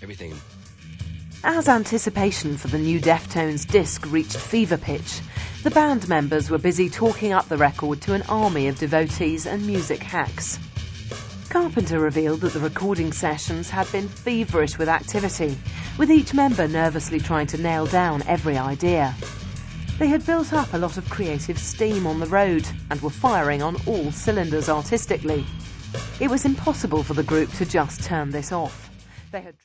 everything. As anticipation for the new Deftones disc reached fever pitch, the band members were busy talking up the record to an army of devotees and music hacks. Carpenter revealed that the recording sessions had been feverish with activity, with each member nervously trying to nail down every idea. They had built up a lot of creative steam on the road and were firing on all cylinders artistically. It was impossible for the group to just turn this off. They had